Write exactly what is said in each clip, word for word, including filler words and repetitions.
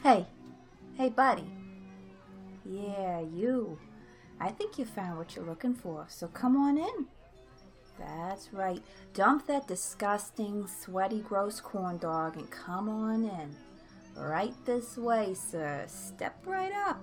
Hey, hey buddy. Yeah, you. I think you found what you're looking for, so come on in. That's right. Dump that disgusting, sweaty, gross corn dog and come on in. Right this way, sir. Step right up.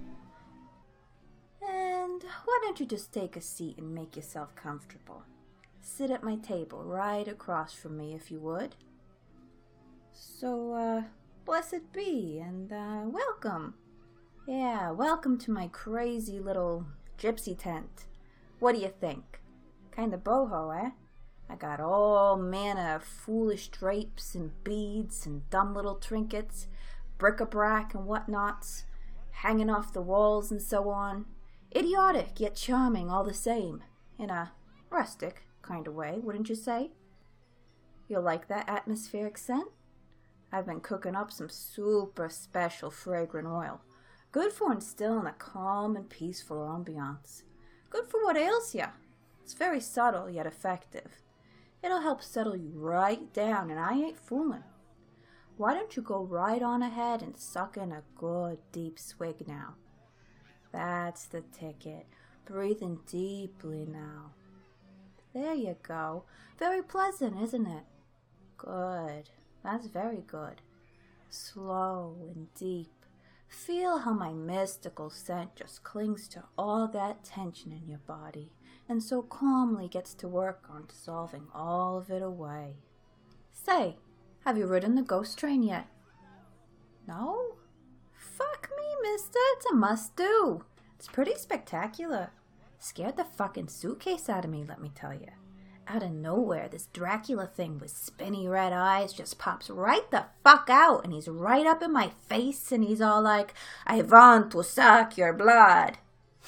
And why don't you just take a seat and make yourself comfortable? Sit at my table right across from me if you would. So, uh, blessed be and, uh, welcome. Yeah, welcome to my crazy little gypsy tent. What do you think? Kinda boho, eh? I got all manner of foolish drapes and beads and dumb little trinkets, bric-a-brac and whatnots, hanging off the walls and so on. Idiotic, yet charming all the same, in a rustic kind of way, wouldn't you say? You'll like that atmospheric scent? I've been cooking up some super special fragrant oil. Good for instilling a calm and peaceful ambiance. Good for what ails ya. It's very subtle yet effective. It'll help settle you right down, and I ain't fooling. Why don't you go right on ahead and suck in a good deep swig now? That's the ticket. Breathe in deeply now. There you go. Very pleasant, isn't it? Good. That's very good. Slow and deep. Feel how my mystical scent just clings to all that tension in your body and so calmly gets to work on dissolving all of it away. Say, have you ridden the ghost train yet? No? Fuck me, mister. It's a must-do. It's pretty spectacular. Scared the fucking suitcase out of me, let me tell you. Out of nowhere, this Dracula thing with spinny red eyes just pops right the fuck out, and he's right up in my face, and he's all like, I want to suck your blood.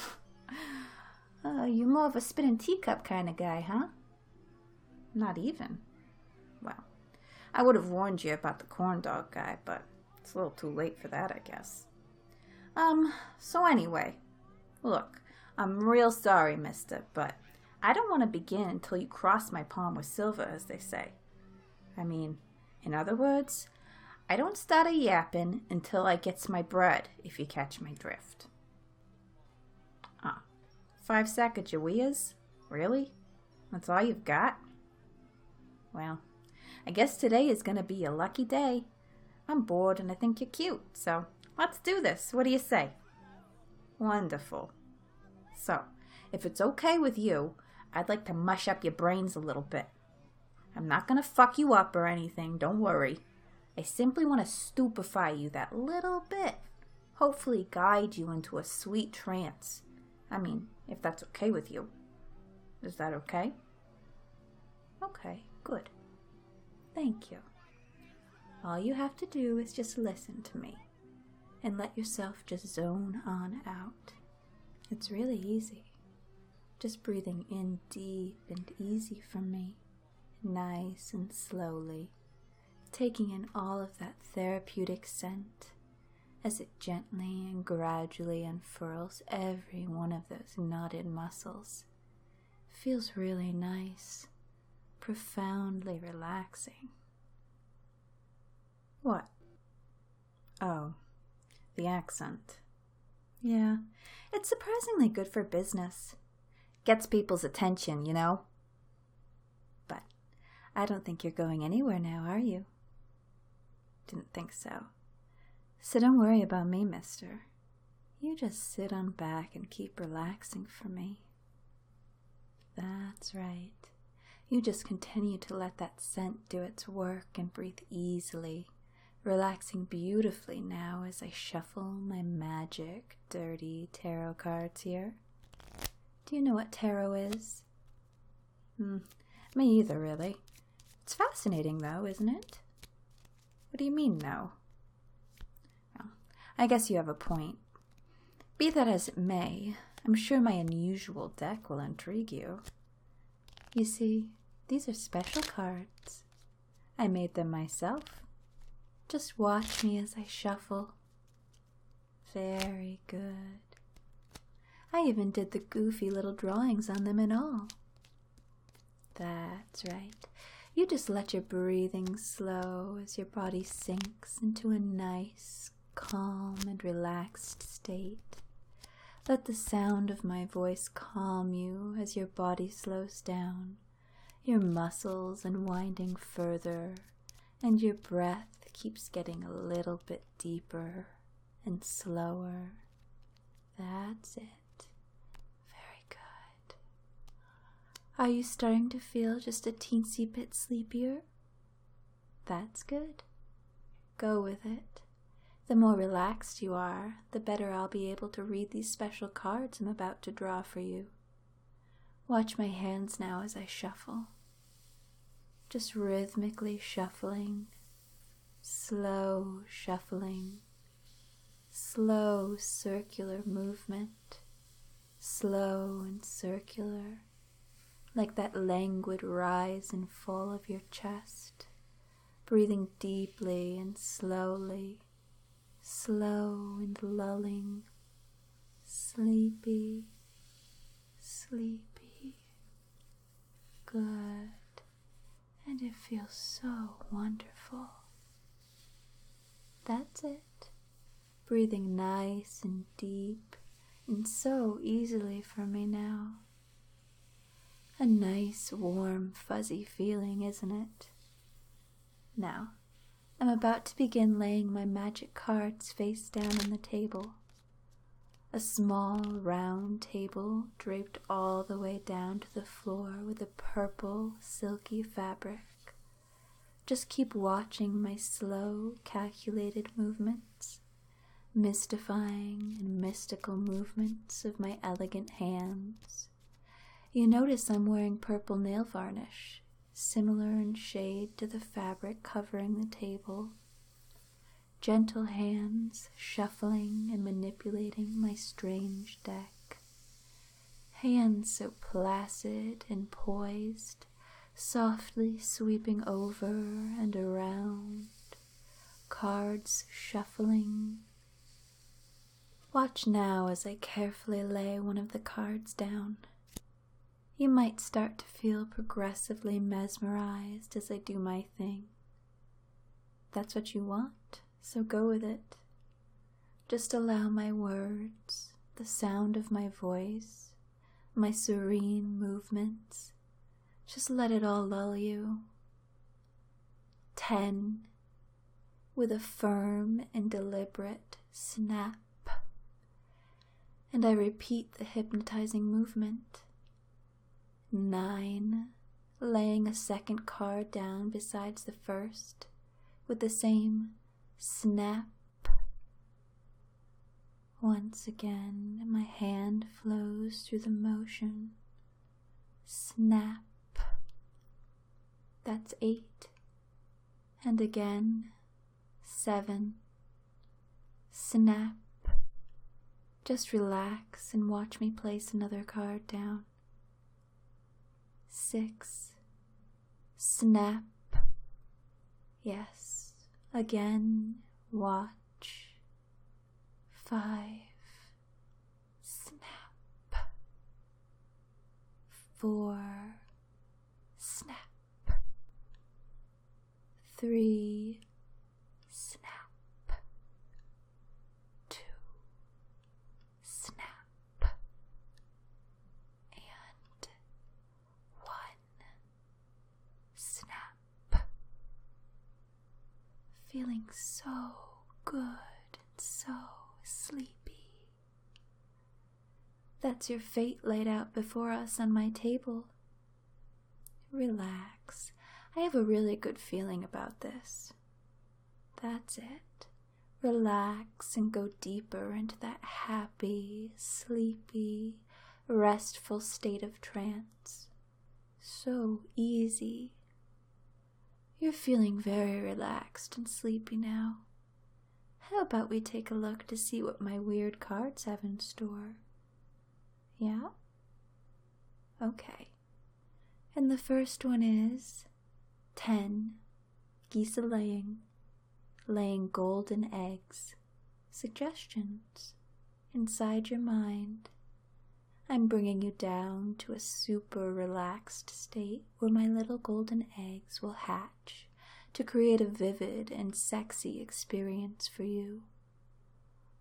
uh, you're more of a spinning teacup kind of guy, huh? Not even. Well, I would have warned you about the corn dog guy, but it's a little too late for that, I guess. Um, so anyway, look, I'm real sorry, mister, but I don't want to begin until you cross my palm with silver, as they say. I mean, in other words, I don't start a yapping until I gets my bread, if you catch my drift. Ah, five Sacagaweas? Really? That's all you've got? Well, I guess today is going to be a lucky day. I'm bored and I think you're cute, so let's do this. What do you say? Wonderful. So, if it's okay with you, I'd like to mush up your brains a little bit. I'm not going to fuck you up or anything, don't worry. I simply want to stupefy you that little bit. Hopefully guide you into a sweet trance. I mean, if that's okay with you. Is that okay? Okay, good. Thank you. All you have to do is just listen to me and let yourself just zone on out. It's really easy. Just breathing in deep and easy from me, nice and slowly, taking in all of that therapeutic scent as it gently and gradually unfurls every one of those knotted muscles. Feels really nice, profoundly relaxing. What? Oh, the accent. Yeah, it's surprisingly good for business. Gets people's attention, you know? But I don't think you're going anywhere now, are you? Didn't think so. So don't worry about me, mister. You just sit on back and keep relaxing for me. That's right. You just continue to let that scent do its work and breathe easily, relaxing beautifully now as I shuffle my magic, dirty tarot cards here. Do you know what tarot is? Hmm, me either, really. It's fascinating, though, isn't it? What do you mean, no? Well, I guess you have a point. Be that as it may, I'm sure my unusual deck will intrigue you. You see, these are special cards. I made them myself. Just watch me as I shuffle. Very good. I even did the goofy little drawings on them and all. That's right. You just let your breathing slow as your body sinks into a nice, calm and relaxed state. Let the sound of my voice calm you as your body slows down, your muscles unwinding further, and your breath keeps getting a little bit deeper and slower. That's it. Very good. Are you starting to feel just a teensy bit sleepier? That's good. Go with it. The more relaxed you are, the better I'll be able to read these special cards I'm about to draw for you. Watch my hands now as I shuffle. Just rhythmically shuffling, slow shuffling, slow circular movement, slow and circular, like that languid rise and fall of your chest, breathing deeply and slowly, slow and lulling, sleepy, sleepy, good, and it feels so wonderful. That's it, breathing nice and deep and so easily for me now. A nice, warm, fuzzy feeling, isn't it? Now, I'm about to begin laying my magic cards face down on the table. A small, round table draped all the way down to the floor with a purple, silky fabric. Just keep watching my slow, calculated movements, mystifying and mystical movements of my elegant hands. You notice I'm wearing purple nail varnish, similar in shade to the fabric covering the table. Gentle hands shuffling and manipulating my strange deck. Hands so placid and poised, softly sweeping over and around. Cards shuffling. Watch now as I carefully lay one of the cards down. You might start to feel progressively mesmerized as I do my thing. That's what you want, so go with it. Just allow my words, the sound of my voice, my serene movements, just let it all lull you. Ten, with a firm and deliberate snap. And I repeat the hypnotizing movement. Nine, laying a second card down besides the first, with the same snap. Once again, my hand flows through the motion. Snap. That's eight. And again, seven. Snap. Just relax and watch me place another card down. Six. Snap. Yes. Again, watch. Five. Snap. Four. Snap. Three. Snap. Two. Snap. And one. Snap. Feeling so good and so sleepy. That's your fate laid out before us on my table. Relax. I have a really good feeling about this. That's it. Relax and go deeper into that happy, sleepy, restful state of trance. So easy. You're feeling very relaxed and sleepy now. How about we take a look to see what my weird cards have in store? Yeah? Okay. And the first one is ten, geese a-laying, laying golden eggs. Suggestions. Inside your mind. I'm bringing you down to a super relaxed state where my little golden eggs will hatch to create a vivid and sexy experience for you.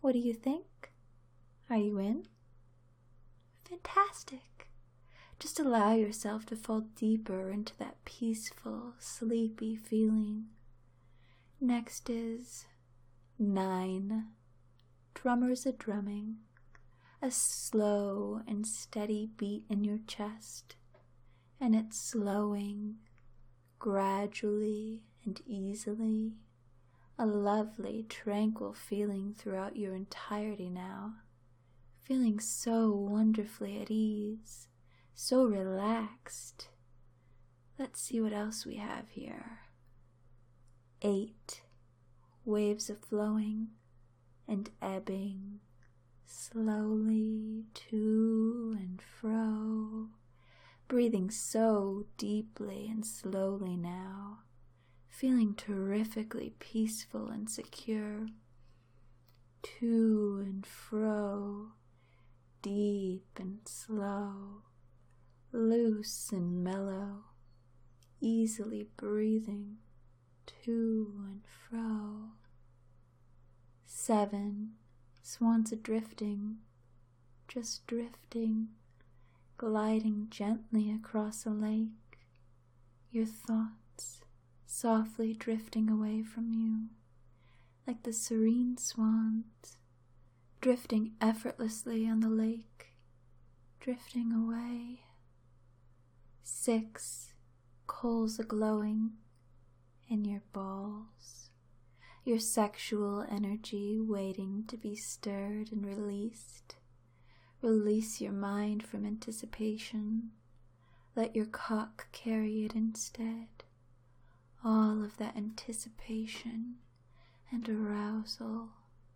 What do you think? Are you in? Fantastic. Just allow yourself to fall deeper into that peaceful, sleepy feeling. Next is nine. Drummers a drumming, a slow and steady beat in your chest, and it's slowing gradually and easily, a lovely, tranquil feeling throughout your entirety now, feeling so wonderfully at ease, so relaxed. Let's see what else we have here. Eight. Waves of flowing and ebbing slowly to and fro, breathing so deeply and slowly now, feeling terrifically peaceful and secure, to and fro, deep and slow, loose and mellow, easily breathing to and fro. Seven. Swans a-drifting, just drifting, gliding gently across a lake, your thoughts softly drifting away from you, like the serene swans, drifting effortlessly on the lake, drifting away. Six. Coals a-glowing in your balls, your sexual energy waiting to be stirred and released. Release your mind from anticipation. Let your cock carry it instead. All of that anticipation and arousal.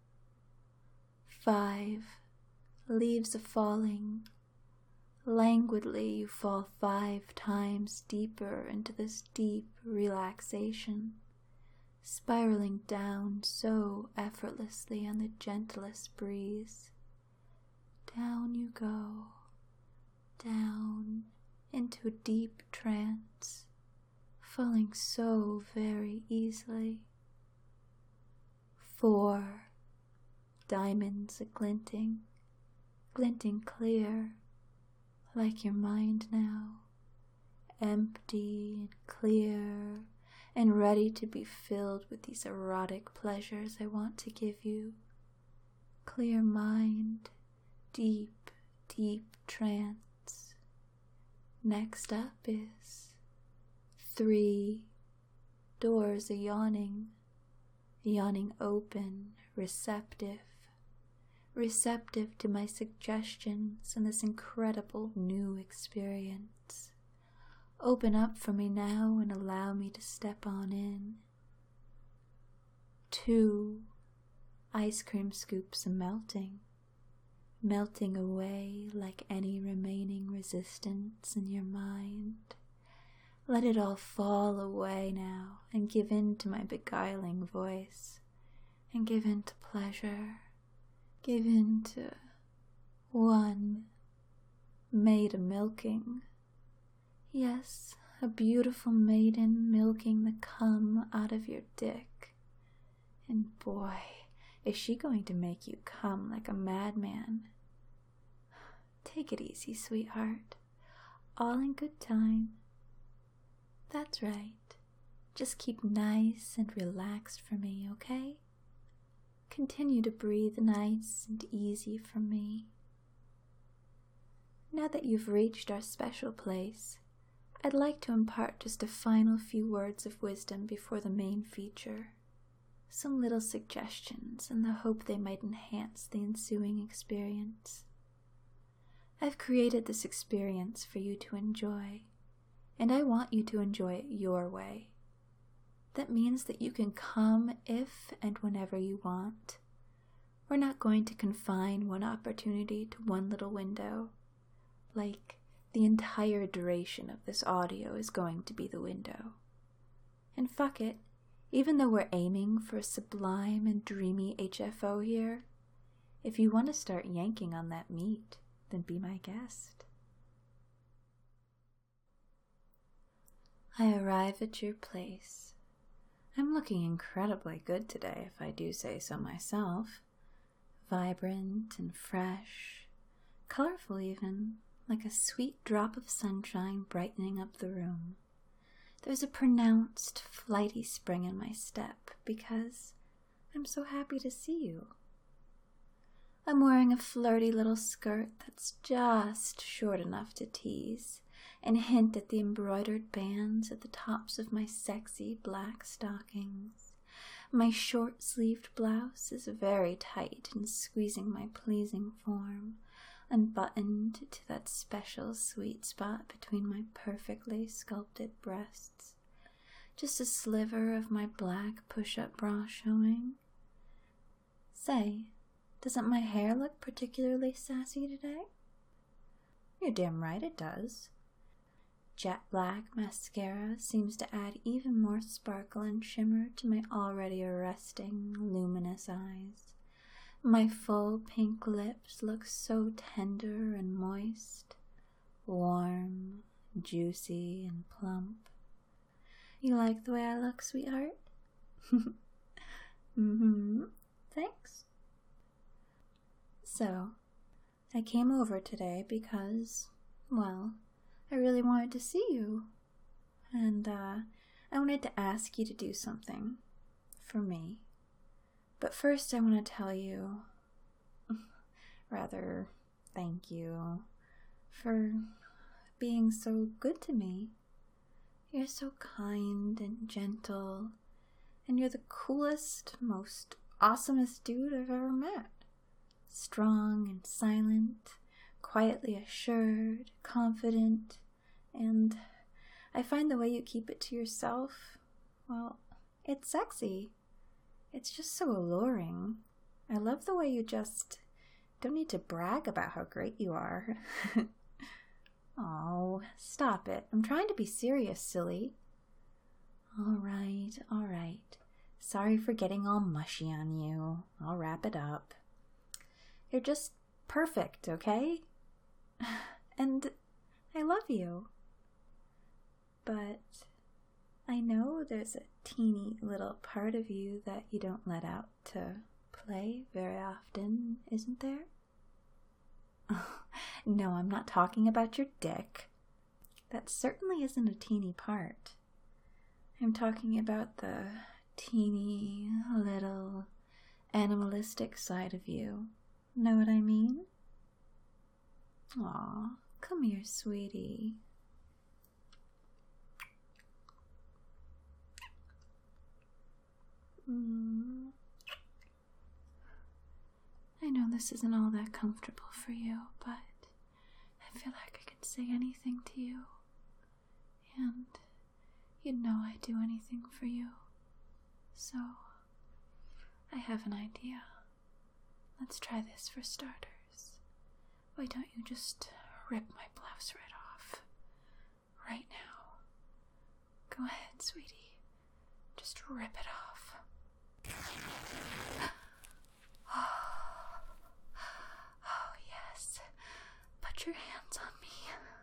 Five. Leaves a-falling. Languidly you fall five times deeper into this deep relaxation, spiraling down so effortlessly on the gentlest breeze. Down you go, down into a deep trance, falling so very easily. Four. Diamonds a-glinting, glinting clear, like your mind now, empty and clear, and ready to be filled with these erotic pleasures I want to give you. Clear mind, deep, deep trance. Next up is three. Doors a-yawning, yawning open, receptive, receptive to my suggestions and this incredible new experience. Open up for me now and allow me to step on in. Two. Ice cream scoops a-melting, melting away like any remaining resistance in your mind. Let it all fall away now and give in to my beguiling voice, and give in to pleasure, give in to one. Maid a-milking. Yes, a beautiful maiden milking the cum out of your dick. And boy, is she going to make you come like a madman. Take it easy, sweetheart. All in good time. That's right. Just keep nice and relaxed for me, okay? Continue to breathe nice and easy for me. Now that you've reached our special place, I'd like to impart just a final few words of wisdom before the main feature. Some little suggestions in the hope they might enhance the ensuing experience. I've created this experience for you to enjoy, and I want you to enjoy it your way. That means that you can come if and whenever you want. We're not going to confine one opportunity to one little window, like the entire duration of this audio is going to be the window. And fuck it, even though we're aiming for a sublime and dreamy H F O here, if you want to start yanking on that meat, then be my guest. I arrive at your place. I'm looking incredibly good today, if I do say so myself. vibrant and fresh, colorful even, like a sweet drop of sunshine brightening up the room. There's a pronounced, flighty spring in my step because I'm so happy to see you. I'm wearing a flirty little skirt that's just short enough to tease and hint at the embroidered bands at the tops of my sexy black stockings. My short-sleeved blouse is very tight and squeezing my pleasing form, unbuttoned to that special sweet spot between my perfectly sculpted breasts. Just a sliver of my black push-up bra showing. Say, doesn't my hair look particularly sassy today? You're damn right it does. Jet black mascara seems to add even more sparkle and shimmer to my already arresting, luminous eyes. My full pink lips look so tender and moist, warm, juicy, and plump. You like the way I look, sweetheart? Mm-hmm. Thanks. So, I came over today because, well, I really wanted to see you. And, uh, I wanted to ask you to do something for me. But first I want to tell you, rather, thank you for being so good to me. You're so kind and gentle, and you're the coolest, most awesomest dude I've ever met. Strong and silent, quietly assured, confident, and I find the way you keep it to yourself, well, it's sexy. It's just so alluring. I love the way you just don't need to brag about how great you are. Oh, stop it. I'm trying to be serious, silly. All right, all right. Sorry for getting all mushy on you. I'll wrap it up. You're just perfect, okay? And I love you. But I know there's a teeny little part of you that you don't let out to play very often, isn't there? Oh, no, I'm not talking about your dick. That certainly isn't a teeny part. I'm talking about the teeny little animalistic side of you. Know what I mean? Aw, come here, sweetie. Mm. I know this isn't all that comfortable for you, but I feel like I could say anything to you. And you know I'd do anything for you. So, I have an idea. Let's try this for starters. Why don't you just rip my blouse right off? Right now. Go ahead, sweetie. Just rip it off. Oh, yes. Put your hands on me.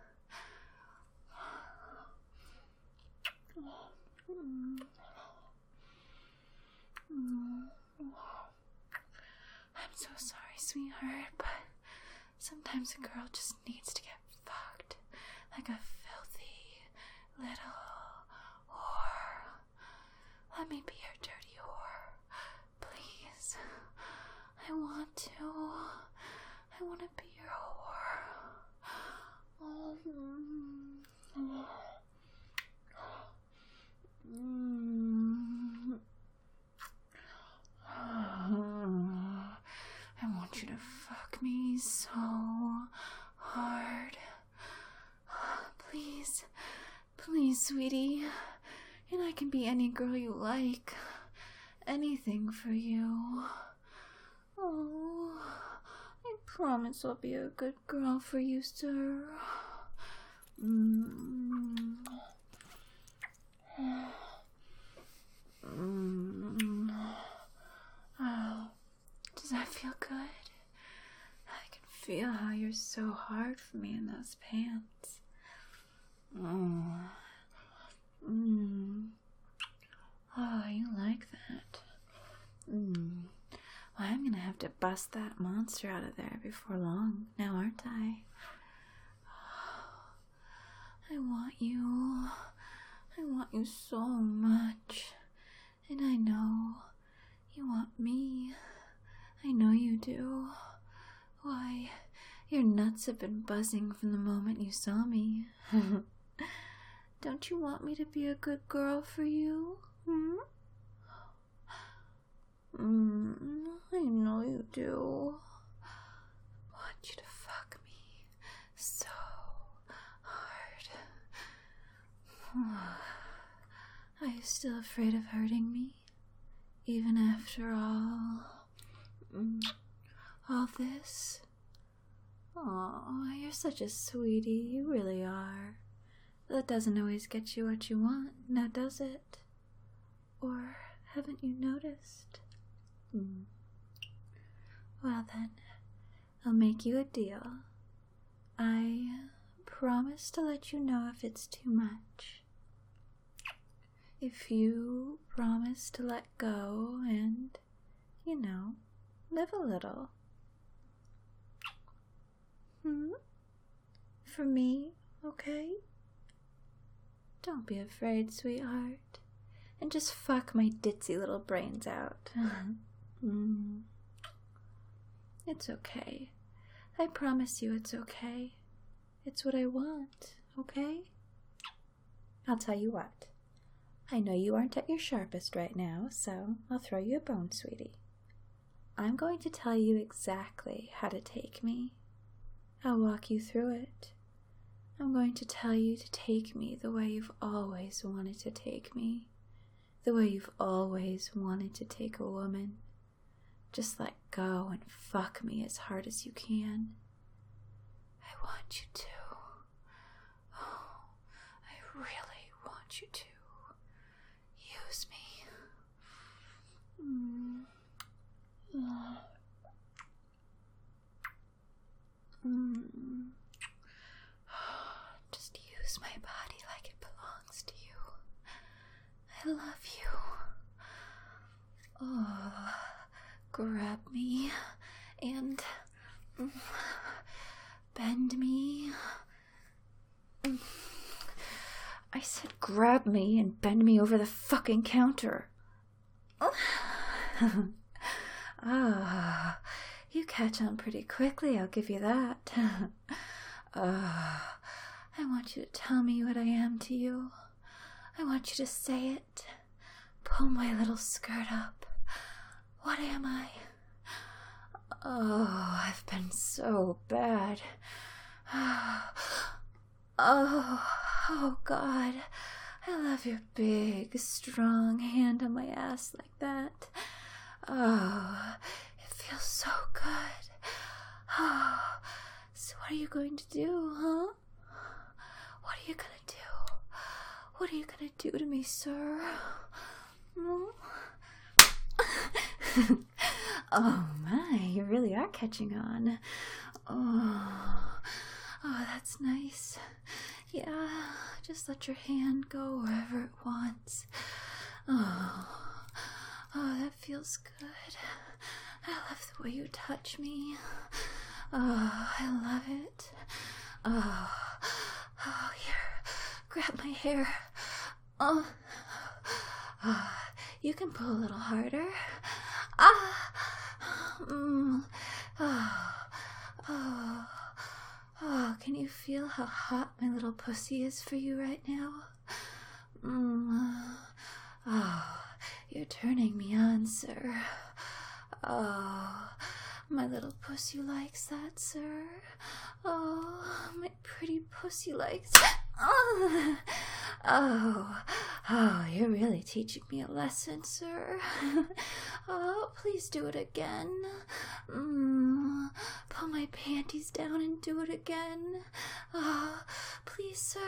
I'm so sorry, sweetheart, but sometimes a girl just needs to get fucked like a filthy little whore. Let me be your dirty whore, please. I want to. I want to be your whore. Oh, mm. Mm. I want you to fuck me so hard. Please, please, sweetie. And I can be any girl you like. Anything for you. Oh, I promise I'll be a good girl for you, sir. Mm. Mm. Oh, does that feel good? I can feel how you're so hard for me in those pants. Mm. Mm. Oh, you like that? Mm. Well, I'm gonna have have to bust that monster out of there before long, now aren't I? I want you. I want you so much. And I know you want me. I know you do. Why, your nuts have been buzzing from the moment you saw me. Don't you want me to be a good girl for you? Hmm? Mm, I know you do. I want you to fuck me so hard. Are you still afraid of hurting me? Even after all... Mm, all this? Oh, you're such a sweetie, you really are. That doesn't always get you what you want, now does it? Or haven't you noticed? Mm. Well then, I'll make you a deal. I promise to let you know if it's too much. If you promise to let go and, you know, live a little. Hmm? For me, okay? Don't be afraid, sweetheart. And just fuck my ditzy little brains out. mm. It's okay. I promise you it's okay. It's what I want, okay? I'll tell you what. I know you aren't at your sharpest right now, so I'll throw you a bone, sweetie. I'm going to tell you exactly how to take me. I'll walk you through it. I'm going to tell you to take me the way you've always wanted to take me. The way you've always wanted to take a woman. Just let go and fuck me as hard as you can. I want you to. Oh, I really want you to. Use me. Mm. Oh. Mm. Just use my body like it belongs to you. I love you. Oh, grab me and mm, bend me. Mm. I said grab me and bend me over the fucking counter. Ah, you catch on pretty quickly, I'll give you that. uh, I want you to tell me what I am to you. I want you to say it. Pull my little skirt up. What am I? Oh, I've been so bad. Oh, oh God. I love your big, strong hand on my ass like that. Oh, it feels so good. Oh, so what are you going to do, huh? What are you gonna do? What are you gonna do to me, sir? Hmm? Oh my, you really are catching on. Oh, oh, that's nice. Yeah, just let your hand go wherever it wants. Oh, oh, that feels good. I love the way you touch me. Oh, I love it. Oh, oh, here, grab my hair. Oh, oh, you can pull a little harder. Ah, mm, oh, oh, oh, can you feel how hot my little pussy is for you right now? Mm, oh, you're turning me on, sir. Oh, my little pussy likes that, sir. Oh, my pretty pussy likes that. Oh, oh, oh, you're really teaching me a lesson, sir. Oh, please do it again. Mm, pull my panties down and do it again. Oh, please, sir.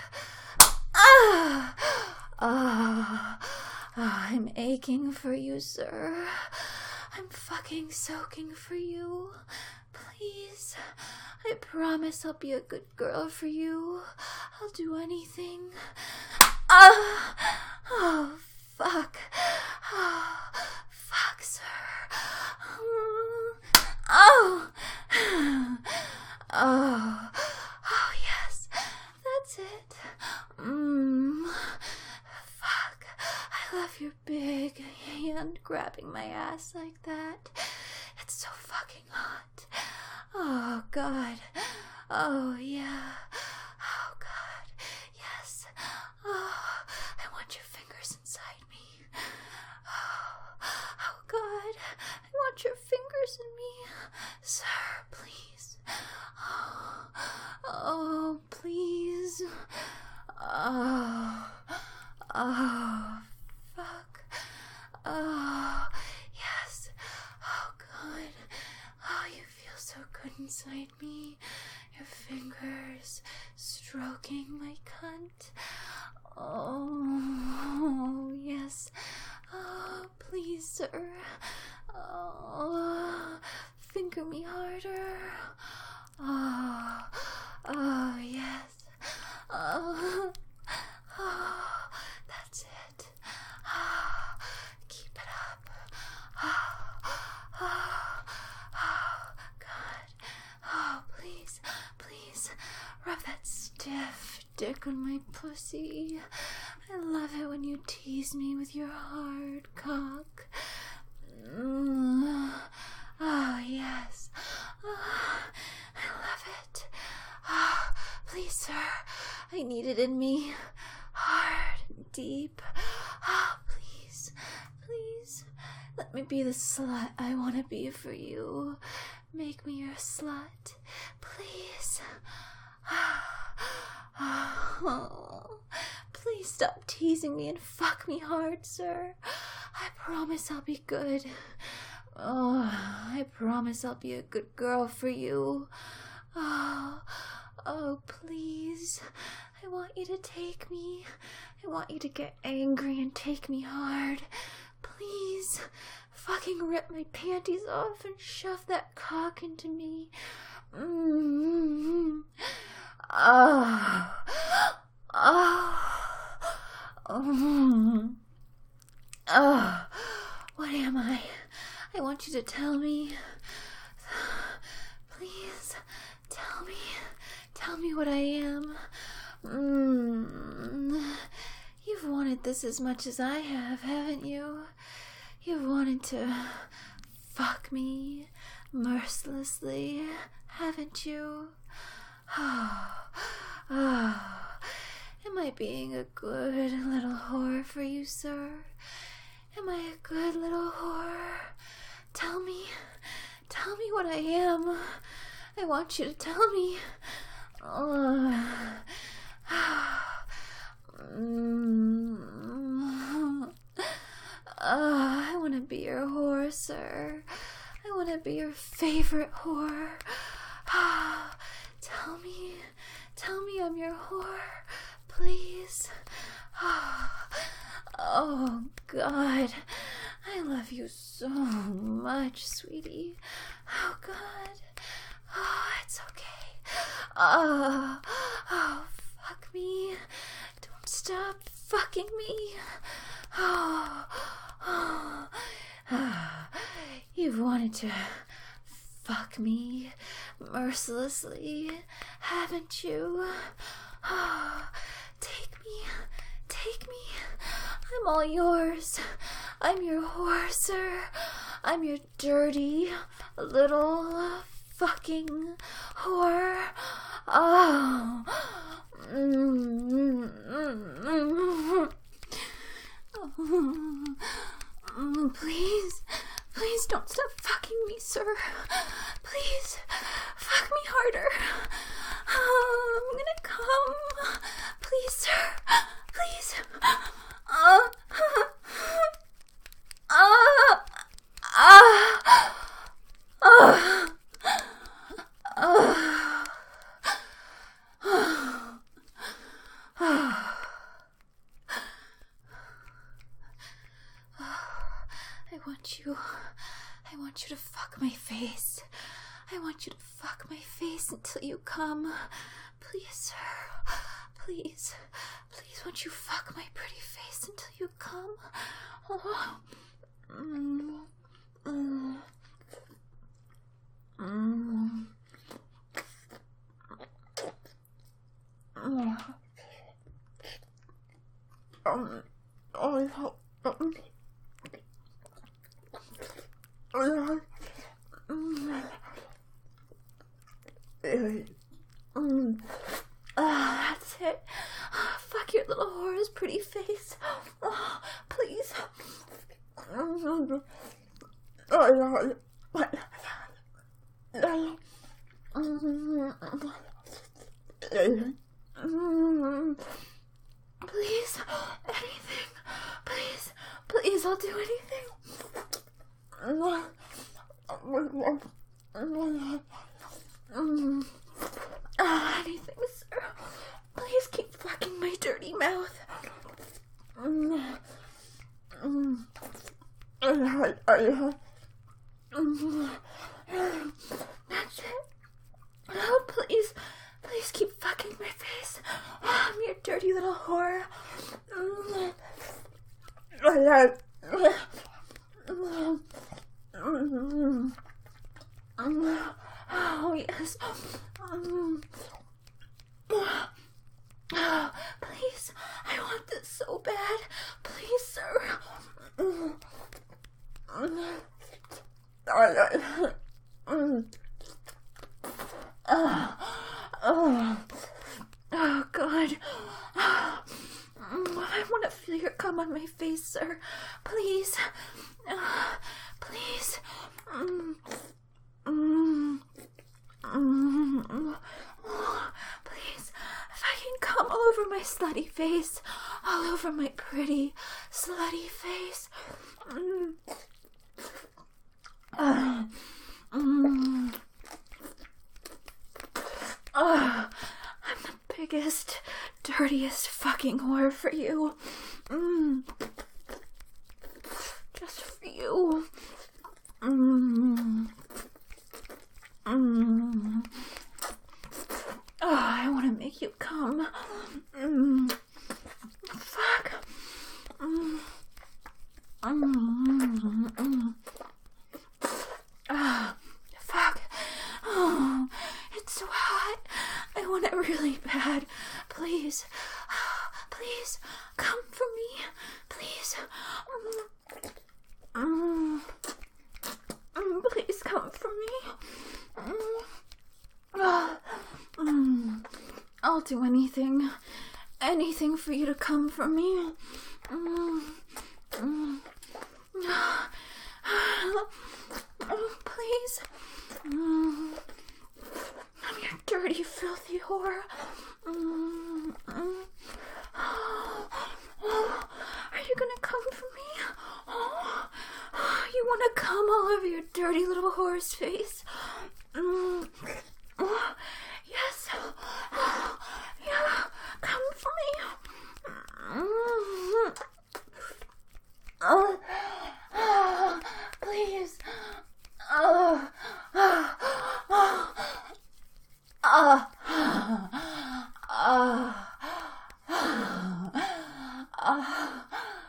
Ah, oh, oh, I'm aching for you, sir. I'm fucking soaking for you. Please, I promise I'll be a good girl for you. I'll do anything. Ah, oh, fuck. Oh, fuck, sir. Mmm. Fuck. I love your big hand grabbing my ass like that. It's so fucking hot. Oh, God. Oh, yeah. Oh, God. Yes. Oh, I want your fingers inside me. Oh, oh God. I want your fingers in me. Sir, please. Oh, oh please. Oh, oh, fuck. Oh, yes. Oh, God. Oh, you feel so good inside me. Your fingers stroking my cunt. Oh, yes. Oh, please, sir. Oh, finger me harder. Oh, oh, yes. Oh, oh, that's it. Oh, keep it up. Oh, oh, oh, God. Oh, please, please, rub that stiff dick on my pussy. I love it when you tease me with your hard cock. Mm. Oh, yes. Oh, I love it. Oh, please, sir, I need it in me. Hard and deep. Oh, please, please, let me be the slut I want to be for you. Make me your slut, please. Oh, please stop teasing me and fuck me hard, sir. I promise I'll be good. Oh, I promise I'll be a good girl for you. Oh, oh, please. I want you to take me. I want you to get angry and take me hard. Please. Fucking rip my panties off and shove that cock into me. Mm-hmm. Oh. Oh. Oh. Oh. What am I? I want you to tell me. Please, tell me. Tell me what I am. Mm. You've wanted this as much as I have, haven't you? You've wanted to fuck me mercilessly, haven't you? Oh, oh. Am I being a good little whore for you, sir? Am I a good little whore? Tell me, tell me what I am. I want you to tell me. Oh. Mm. Oh, I want to be your whore, sir. I want to be your favorite whore. Oh, tell me, tell me I'm your whore, please. Oh, oh, God. I love you so much, sweetie. Oh, God. Oh, it's okay. Oh, oh, fuck me. Don't stop fucking me. Oh, oh, oh. You've wanted to fuck me mercilessly, haven't you? Oh, take me, take me. I'm all yours. I'm your whore, sir. I'm your dirty little fucking whore. Oh. Oh, please, please don't stop fucking me, sir. Please, fuck me harder. Oh, I'm gonna come. Please, sir. Please. Uh, uh, uh, uh, uh. I want you, I want you to fuck my face. I want you to fuck my face until you come. Please, sir. Please, please, won't you fuck my pretty face until you come? Oh. Mm. Mm. Mm. Mm. Um, oh, um, oh, um, Mm. Ah, that's it. Ah, fuck your little whore's pretty face. Oh, please. oh, oh, Please, anything. Please, please, I'll do anything. Mm. Ah, anything, sir. Please keep fucking my dirty mouth. Mm. Mm. Mm. That's it. Oh, please, please keep fucking my face. Oh, I'm your dirty little whore. Mm. Oh, yes. Mm. Oh, please, I want this so bad. Please, sir. Mm. Oh, oh, oh, God. Oh, I want to feel your cum on my face, sir. Please. Oh, please. Mm. Mm. Mm. Oh, please. If I can come all over my slutty face, all over my pretty, slutty face. Mm. Uh, mm. Oh, I'm the biggest, dirtiest fucking whore for you. Mm. Just for you. Mm. Mm. Oh, I want to make you come. Mm. Fuck. Mm. Mm. Mm. Oh, fuck. Oh, it's so hot. I want it really bad. Please. Please, come for me. Please. Mm. Mm. Please come for me. Mm. Oh. Mm. I'll do anything. Anything for you to come for me. Mm. Mm. Oh, please. Mm. I'm your dirty, filthy whore. Mm. Mm. Oh. Oh. Are you gonna come for me? Oh. Oh. You wanna come all over your dirty little whore's face? Mm. Oh. Yes. Oh. Yeah. Come for me. Mm. Oh. Oh. Please. Oh. Oh. Oh. Oh. Oh. Oh.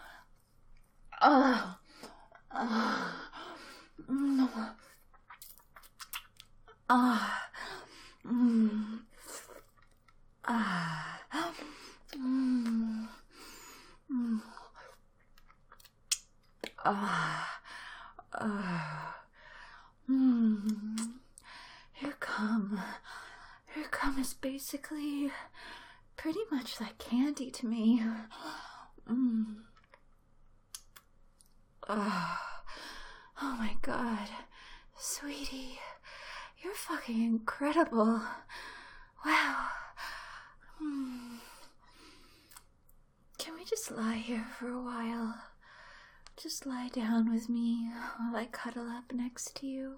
Oh. Oh. Mm. Ah. Mm. Ah. Mm. Mm. Ah. Ah. Mm. Here come. Here come is basically pretty much like candy to me. Mm. Oh. Oh my God. Sweetie. You're fucking incredible. Wow. Hmm. Can we just lie here for a while? Just lie down with me while I cuddle up next to you.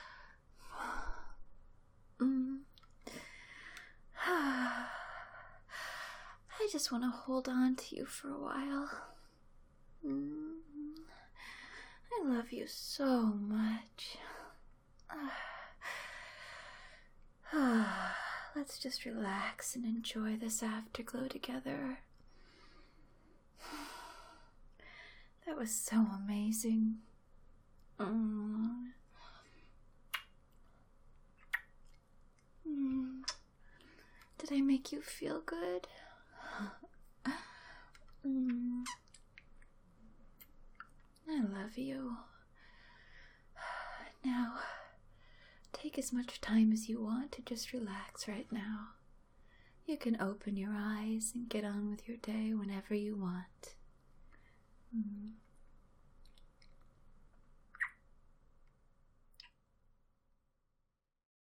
Mm. I just want to hold on to you for a while. Mm. I love you so much. Let's just relax and enjoy this afterglow together. That was so amazing. Mm. Mm. Did I make you feel good? Mm. I love you. Now, take as much time as you want to just relax right now. You can open your eyes and get on with your day whenever you want. Mm.